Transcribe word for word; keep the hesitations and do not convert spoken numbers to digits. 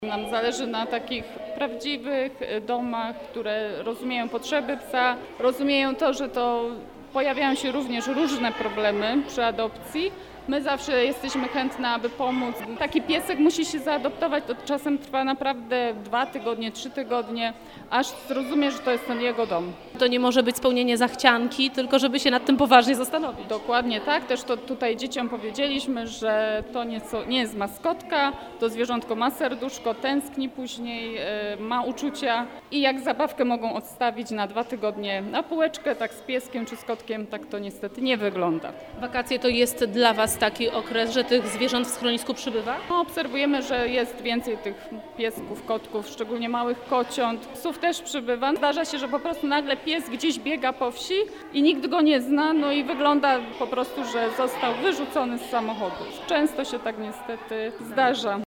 Nam zależy na takich prawdziwych domach, które rozumieją potrzeby psa, rozumieją to, że to pojawiają się również różne problemy przy adopcji. My zawsze jesteśmy chętne, aby pomóc. Taki piesek musi się zaadoptować, to czasem trwa naprawdę dwa tygodnie, trzy tygodnie, aż zrozumie, że to jest ten jego dom. To nie może być spełnienie zachcianki, tylko żeby się nad tym poważnie zastanowić. Dokładnie tak, też to tutaj dzieciom powiedzieliśmy, że to nie, nie jest maskotka, to zwierzątko ma serduszko, tęskni później, ma uczucia i jak zabawkę mogą odstawić na dwa tygodnie na półeczkę, tak z pieskiem czy z kotkiem, tak to niestety nie wygląda. Wakacje to jest dla Was taki okres, że tych zwierząt w schronisku przybywa? No, obserwujemy, że jest więcej tych piesków, kotków, szczególnie małych kociąt. Psów też przybywa. Zdarza się, że po prostu nagle pies gdzieś biega po wsi i nikt go nie zna, no i wygląda po prostu, że został wyrzucony z samochodu. Często się tak niestety zdarza.